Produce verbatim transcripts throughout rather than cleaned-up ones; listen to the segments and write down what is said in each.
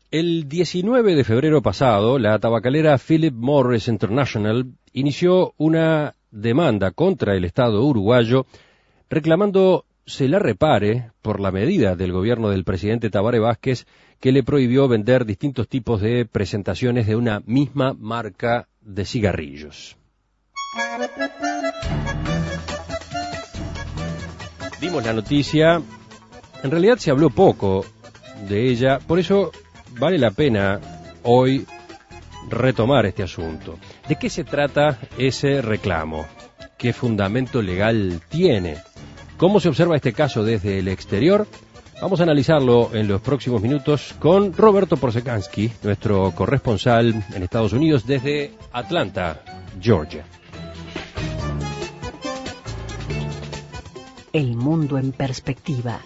El diecinueve de febrero pasado, la tabacalera Philip Morris International inició una demanda contra el Estado uruguayo reclamando se la repare por la medida del gobierno del presidente Tabaré Vázquez que le prohibió vender distintos tipos de presentaciones de una misma marca de cigarrillos. Dimos la noticia, en realidad se habló poco de ella, por eso vale la pena hoy retomar este asunto. ¿De qué se trata ese reclamo? ¿Qué fundamento legal tiene? ¿Cómo se observa este caso desde el exterior? Vamos a analizarlo en los próximos minutos con Roberto Porzekansky, nuestro corresponsal en Estados Unidos desde Atlanta, Georgia. El mundo en perspectiva.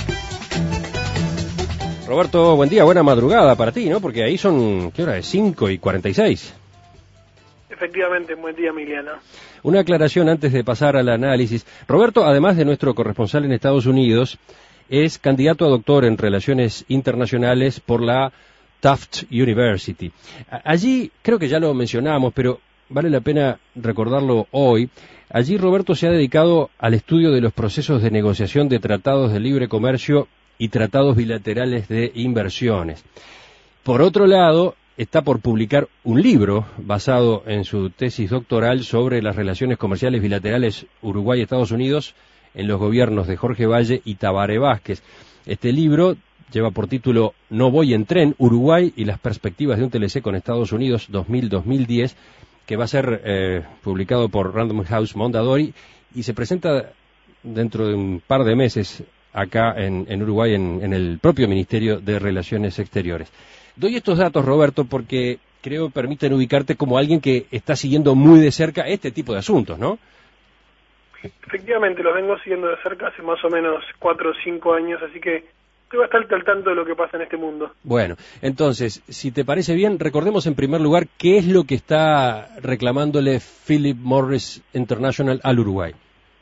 Roberto, buen día, buena madrugada para ti, ¿no? Porque ahí son, ¿qué hora es? cinco y cuarenta y seis. Efectivamente, buen día, Emiliano. Una aclaración antes de pasar al análisis. Roberto, además de nuestro corresponsal en Estados Unidos, es candidato a doctor en Relaciones Internacionales por la Tufts University. Allí, creo que ya lo mencionamos, pero vale la pena recordarlo hoy. Allí Roberto se ha dedicado al estudio de los procesos de negociación de tratados de libre comercio y tratados bilaterales de inversiones. Por otro lado, está por publicar un libro basado en su tesis doctoral sobre las relaciones comerciales bilaterales Uruguay-Estados Unidos en los gobiernos de Jorge Valle y Tabaré Vázquez. Este libro lleva por título No voy en tren, Uruguay y las perspectivas de un T L C con Estados Unidos dos mil a dos mil diez, que va a ser eh, publicado por Random House Mondadori y se presenta dentro de un par de meses acá en, en Uruguay, en, en el propio Ministerio de Relaciones Exteriores. Doy estos datos, Roberto, porque creo permiten ubicarte como alguien que está siguiendo muy de cerca este tipo de asuntos, ¿no? Efectivamente, los vengo siguiendo de cerca hace más o menos cuatro o cinco años, así que estoy bastante al tanto de lo que pasa en este mundo. Bueno, entonces, si te parece bien, recordemos en primer lugar qué es lo que está reclamándole Philip Morris International al Uruguay.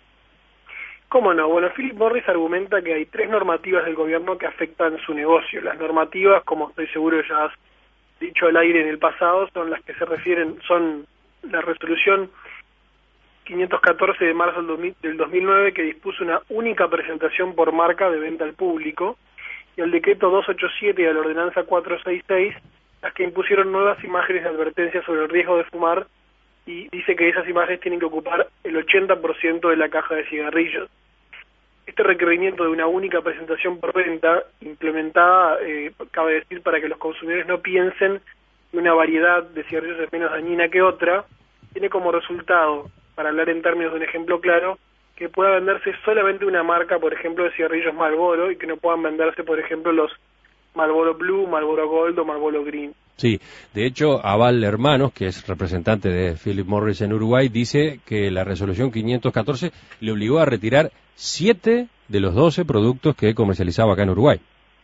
¿Cómo no? Bueno, Philip Morris argumenta que hay tres normativas del gobierno que afectan su negocio. Las normativas, como estoy seguro ya has dicho al aire en el pasado, son las que se refieren, son la resolución quinientos catorce de marzo del dos mil nueve que dispuso una única presentación por marca de venta al público, y el decreto doscientos ochenta y siete y la ordenanza cuatrocientos sesenta y seis, las que impusieron nuevas imágenes de advertencia sobre el riesgo de fumar, y dice que esas imágenes tienen que ocupar el ochenta por ciento de la caja de cigarrillos. Este requerimiento de una única presentación por venta, implementada, eh, cabe decir, para que los consumidores no piensen que una variedad de cigarrillos es menos dañina que otra, tiene como resultado, para hablar en términos de un ejemplo claro, que pueda venderse solamente una marca, por ejemplo, de cigarrillos Marlboro, y que no puedan venderse, por ejemplo, los Marlboro Blue, Marlboro Gold o Marlboro Green. Sí, de hecho, Aval Hermanos, que es representante de Philip Morris en Uruguay, dice que la resolución quinientos catorce le obligó a retirar siete de los doce productos que comercializaba acá en Uruguay.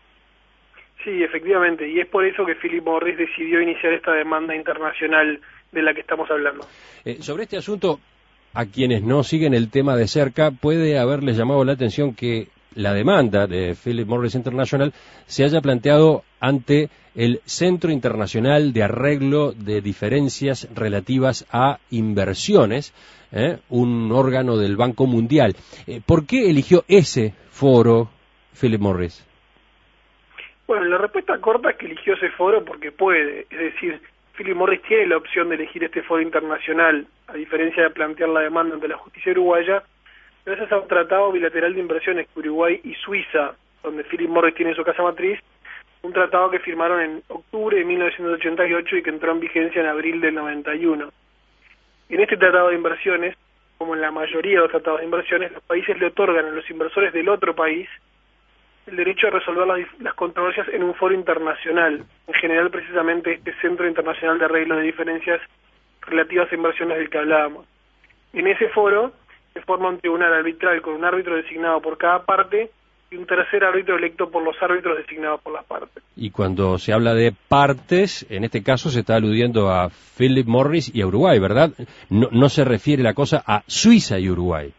Sí, efectivamente, y es por eso que Philip Morris decidió iniciar esta demanda internacional de la que estamos hablando. Eh, sobre este asunto, a quienes no siguen el tema de cerca, puede haberles llamado la atención que la demanda de Philip Morris International se haya planteado ante el Centro Internacional de Arreglo de Diferencias Relativas a Inversiones, ¿eh? un órgano del Banco Mundial. Eh, ¿Por qué eligió ese foro Philip Morris? Bueno, la respuesta corta es que eligió ese foro porque puede, es decir, Philip Morris tiene la opción de elegir este foro internacional, a diferencia de plantear la demanda ante la justicia uruguaya, gracias a un tratado bilateral de inversiones que Uruguay y Suiza, donde Philip Morris tiene su casa matriz, un tratado que firmaron en octubre de mil novecientos ochenta y ocho y que entró en vigencia en abril del noventa y uno. En este tratado de inversiones, como en la mayoría de los tratados de inversiones, los países le otorgan a los inversores del otro país el derecho a resolver las, las controversias en un foro internacional, en general precisamente este Centro Internacional de Arreglo de Diferencias Relativas a Inversiones del que hablábamos. En ese foro se forma un tribunal arbitral con un árbitro designado por cada parte y un tercer árbitro electo por los árbitros designados por las partes. Y cuando se habla de partes, en este caso se está aludiendo a Philip Morris y a Uruguay, ¿verdad? No, no se refiere la cosa a Suiza y Uruguay.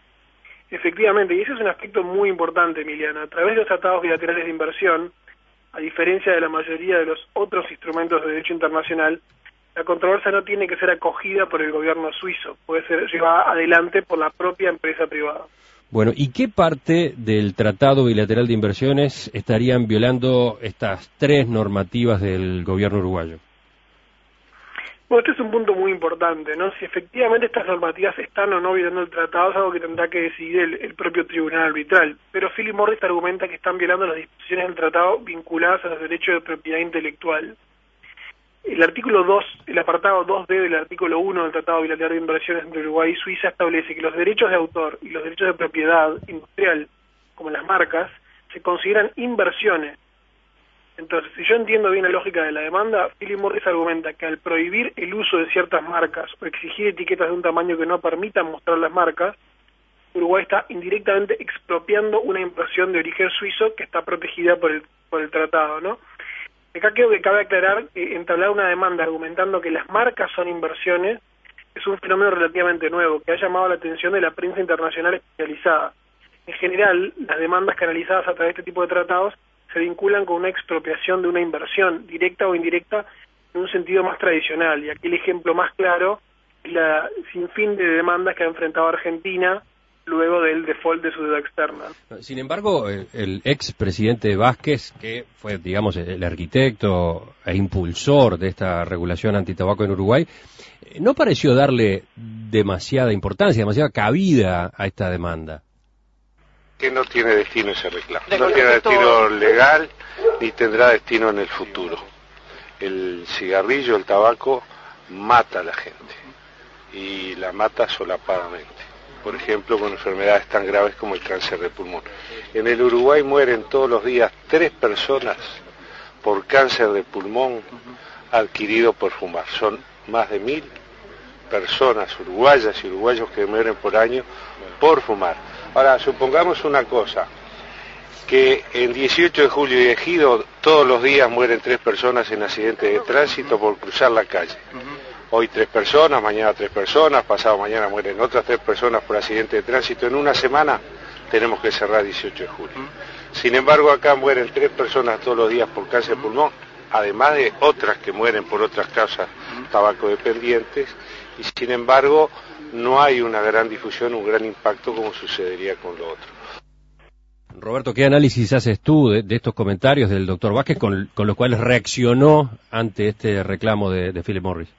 Efectivamente, y ese es un aspecto muy importante, Emiliano. A través de los tratados bilaterales de inversión, A diferencia de la mayoría de los otros instrumentos de derecho internacional, la controversia no tiene que ser acogida por el gobierno suizo, puede ser llevada adelante por la propia empresa privada. Bueno, ¿y qué parte del Tratado Bilateral de Inversiones estarían violando estas tres normativas del gobierno uruguayo? Bueno, este es un punto muy importante, ¿no? Si efectivamente estas normativas están o no violando el tratado es algo que tendrá que decidir el, el propio tribunal arbitral. Pero Philip Morris argumenta que están violando las disposiciones del tratado vinculadas a los derechos de propiedad intelectual. El artículo dos, el apartado dos B del artículo uno del Tratado Bilateral de Inversiones entre Uruguay y Suiza establece que los derechos de autor y los derechos de propiedad industrial, como las marcas, se consideran inversiones. Entonces, si yo entiendo bien la lógica de la demanda, Philip Morris argumenta que al prohibir el uso de ciertas marcas o exigir etiquetas de un tamaño que no permitan mostrar las marcas, Uruguay está indirectamente expropiando una inversión de origen suizo que está protegida por el, por el tratado, ¿no? Acá creo que cabe aclarar que entablar una demanda argumentando que las marcas son inversiones es un fenómeno relativamente nuevo, que ha llamado la atención de la prensa internacional especializada. En general, las demandas canalizadas a través de este tipo de tratados se vinculan con una expropiación de una inversión, directa o indirecta, en un sentido más tradicional. Y aquí el ejemplo más claro es la sinfín de demandas que ha enfrentado Argentina luego del default de su deuda externa. Sin embargo, el, el expresidente Vázquez, que fue, digamos, el arquitecto e impulsor de esta regulación antitabaco en Uruguay, no pareció darle demasiada importancia, demasiada cabida a esta demanda. Que no tiene destino ese reclamo, no tiene destino legal ni tendrá destino en el futuro. El cigarrillo, el tabaco, mata a la gente y la mata solapadamente, por ejemplo con enfermedades tan graves como el cáncer de pulmón. En el Uruguay mueren todos los días tres personas por cáncer de pulmón adquirido por fumar. Son más de mil personas uruguayas y uruguayos que mueren por año por fumar. Ahora, supongamos una cosa, que en dieciocho de julio y Ejido todos los días mueren tres personas en accidentes de tránsito por cruzar la calle. Hoy tres personas, mañana tres personas, pasado mañana mueren otras tres personas por accidentes de tránsito. En una semana tenemos que cerrar dieciocho de julio. Sin embargo, acá mueren tres personas todos los días por cáncer de pulmón, además de otras que mueren por otras causas tabacodependientes, y sin embargo no hay una gran difusión, un gran impacto como sucedería con lo otro. Roberto, ¿qué análisis haces tú de, de estos comentarios del doctor Vázquez con, con los cuales reaccionó ante este reclamo de, de Philip Morris?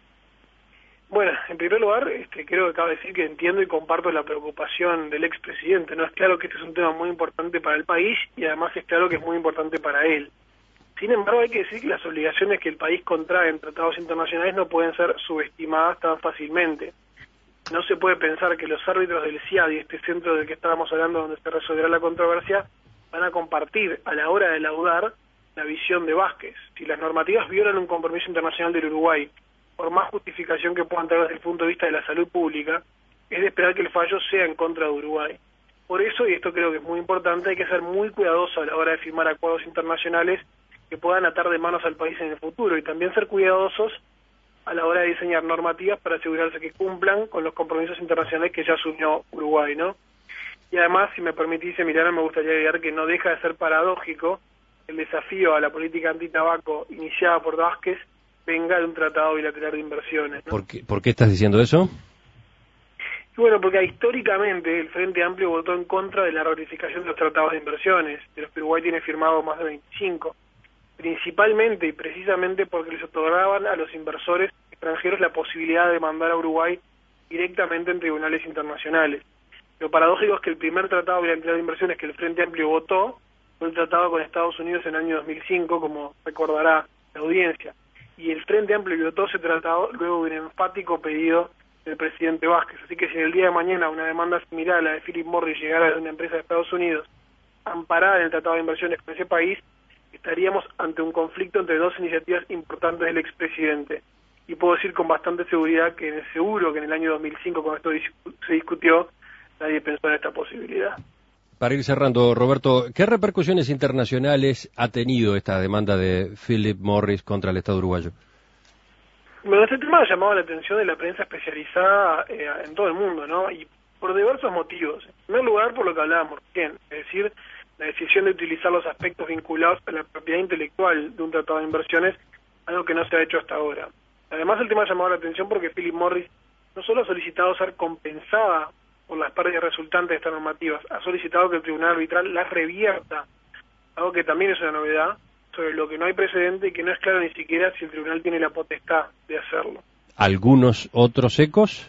Bueno, en primer lugar, este, creo que cabe decir que entiendo y comparto la preocupación del expresidente, ¿no? Es claro que este es un tema muy importante para el país y además es claro que es muy importante para él. Sin embargo, hay que decir que las obligaciones que el país contrae en tratados internacionales no pueden ser subestimadas tan fácilmente. No se puede pensar que los árbitros del C I A D y este centro del que estábamos hablando donde se resolverá la controversia van a compartir a la hora de laudar la visión de Vázquez. Si las normativas violan un compromiso internacional del Uruguay, por más justificación que puedan tener desde el punto de vista de la salud pública, es de esperar que el fallo sea en contra de Uruguay. Por eso, y esto creo que es muy importante, hay que ser muy cuidadoso a la hora de firmar acuerdos internacionales que puedan atar de manos al país en el futuro, y también ser cuidadosos a la hora de diseñar normativas para asegurarse que cumplan con los compromisos internacionales que ya asumió Uruguay, ¿no? Y además, si me permitís, Emiliano, me gustaría agregar que no deja de ser paradójico el desafío a la política antitabaco iniciada por Vázquez venga de un tratado bilateral de inversiones, ¿no? ¿Por qué, ¿Por qué estás diciendo eso? Y bueno, porque históricamente el Frente Amplio votó en contra de la ratificación de los tratados de inversiones, de los que Uruguay tiene firmado más de veinticinco, principalmente y precisamente porque les otorgaban a los inversores extranjeros la posibilidad de demandar a Uruguay directamente en tribunales internacionales. Lo paradójico es que el primer tratado bilateral de inversiones que el Frente Amplio votó fue el tratado con Estados Unidos en el año dos mil cinco, como recordará la audiencia. Y el Frente Amplio que votó ese tratado luego de un enfático pedido del presidente Vázquez. Así que si en el día de mañana una demanda similar a la de Philip Morris llegara de una empresa de Estados Unidos amparada en el tratado de inversiones con ese país, estaríamos ante un conflicto entre dos iniciativas importantes del expresidente. Y puedo decir con bastante seguridad que seguro que en el año dos mil cinco, cuando esto se discutió, nadie pensó en esta posibilidad. Para ir cerrando, Roberto, ¿qué repercusiones internacionales ha tenido esta demanda de Philip Morris contra el Estado uruguayo? Bueno, este tema ha llamado la atención de la prensa especializada eh, en todo el mundo, ¿no? Y por diversos motivos. En primer lugar, por lo que hablábamos recién, es decir, la decisión de utilizar los aspectos vinculados a la propiedad intelectual de un tratado de inversiones, algo que no se ha hecho hasta ahora. Además, el tema ha llamado la atención porque Philip Morris no solo ha solicitado ser compensada por las pérdidas resultantes de estas normativas, ha solicitado que el tribunal arbitral las revierta, algo que también es una novedad, sobre lo que no hay precedente y que no es claro ni siquiera si el tribunal tiene la potestad de hacerlo. ¿Algunos otros ecos?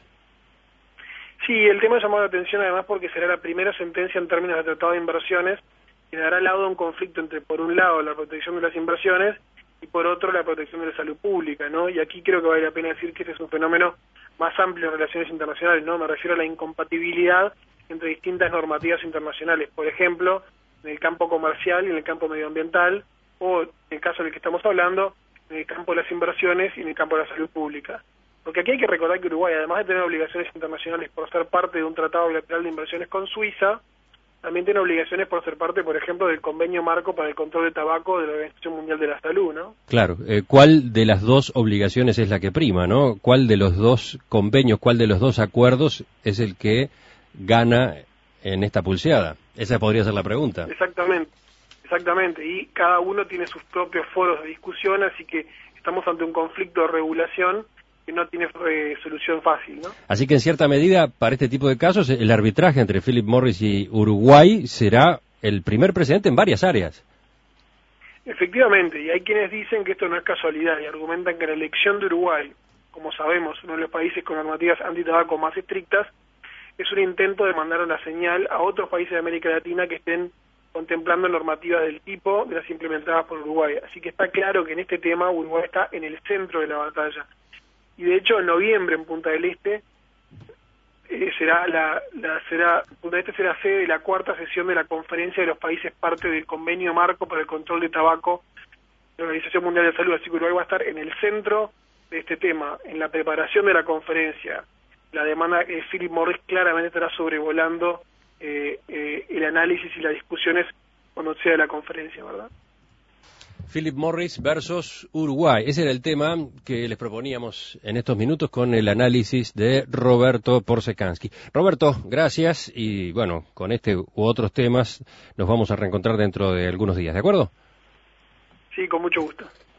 Sí, el tema ha llamado la atención además porque será la primera sentencia en términos de tratado de inversiones que dará lado a un conflicto entre, por un lado, la protección de las inversiones y por otro, la protección de la salud pública, ¿no? Y aquí creo que vale la pena decir que este es un fenómeno más amplio en relaciones internacionales, ¿no? Me refiero a la incompatibilidad entre distintas normativas internacionales, por ejemplo, en el campo comercial y en el campo medioambiental, o en el caso del que estamos hablando, en el campo de las inversiones y en el campo de la salud pública. Porque aquí hay que recordar que Uruguay, además de tener obligaciones internacionales por ser parte de un tratado bilateral de inversiones con Suiza, también tiene obligaciones por ser parte, por ejemplo, del convenio marco para el control de tabaco de la Organización Mundial de la Salud, ¿no? Claro. Eh, ¿Cuál de las dos obligaciones es la que prima, no? ¿Cuál de los dos convenios, cuál de los dos acuerdos es el que gana en esta pulseada? Esa podría ser la pregunta. Exactamente, exactamente. Y cada uno tiene sus propios foros de discusión, así que estamos ante un conflicto de regulación que no tiene eh, solución fácil, ¿no? Así que en cierta medida, para este tipo de casos, el arbitraje entre Philip Morris y Uruguay será el primer precedente en varias áreas. Efectivamente, y hay quienes dicen que esto no es casualidad y argumentan que la elección de Uruguay, como sabemos, uno de los países con normativas antitabaco más estrictas, es un intento de mandar una señal a otros países de América Latina que estén contemplando normativas del tipo de las implementadas por Uruguay. Así que está claro que en este tema Uruguay está en el centro de la batalla. Y de hecho en noviembre en Punta del Este eh, será la, la será Punta del Este será sede de la cuarta sesión de la conferencia de los países parte del convenio marco para el control de tabaco de la Organización Mundial de Salud, así que Uruguay va a estar en el centro de este tema, en la preparación de la conferencia. La demanda de eh, Philip Morris claramente estará sobrevolando eh, eh, el análisis y las discusiones cuando sea la conferencia, ¿verdad? Philip Morris versus Uruguay. Ese era el tema que les proponíamos en estos minutos con el análisis de Roberto Porsekansky. Roberto, gracias y bueno, con este u otros temas nos vamos a reencontrar dentro de algunos días, ¿de acuerdo? Sí, con mucho gusto.